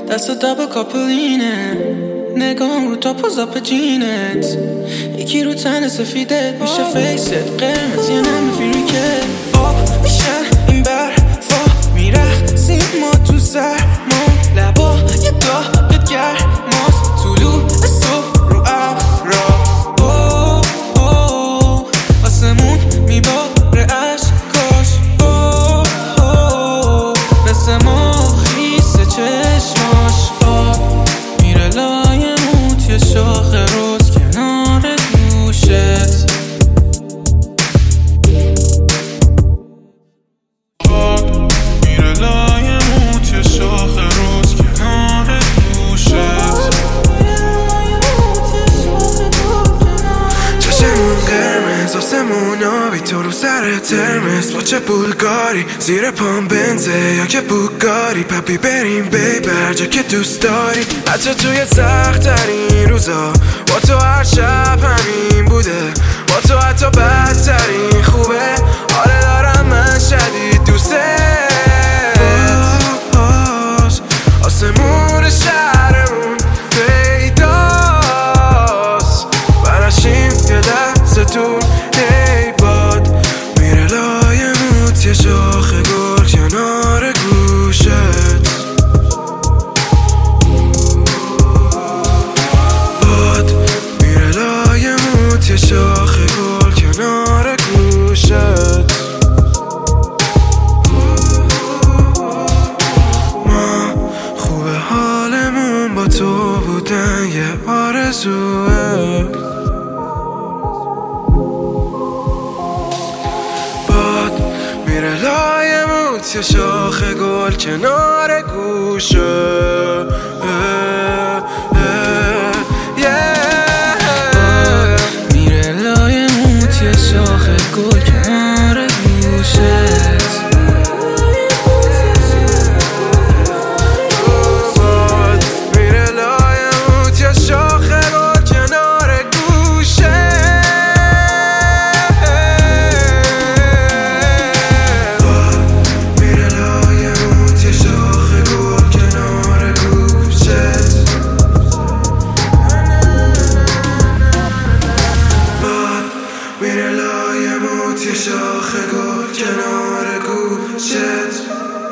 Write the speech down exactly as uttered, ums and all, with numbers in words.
دست دب کاپلینه، نگام رو تا پوزاپ جینت، یکی رو تن سفیدت میشه فیست قرمز یه نمی فیریکت. آب میشن این برفا میرخسیم ما تو سرمون، لبا یه داغت گرماست طلوع صبح رو ابرا. اوه اوه آسمون میباره عشقاش، اوه اوه مثل ما خیسه چشماش. آب میره لای موت یه شاخ روز کنار گوشت. آب میره لای موت یه شاخ روز کنار گوشت. چشمون قرمز آسمون آبی تو رو سر ترمز، با چه بولگاری زیر پام بنزه یا که بوگاری. پپی بریم بی برجا که دوست داری، حتی توی سخت ترین روزا با تو هر شب همین بوده، با تو حتی بدترین خوبه. آره دارم من شدید دوست باش. آسمون شهرمون پیداست، برشیم یه دستتون هی باد میره لای موت یه شاخ گل کنار گوشت. باد میره لای موت یه شاخ گل کنار گوشت. ما خوبه حالمون با تو بودن یه آرزوه. باد میره لای موت یه شاخ گل کنار گوشه. میره لای موت یه شاخ گل کنار گوشت. باد میره لای موت یه شاخ گل کنار گوشه. باد میره لای موت یه شاخ گل کنار گوشت. باد میره لای موت یه شاخ گل کنار گوشت.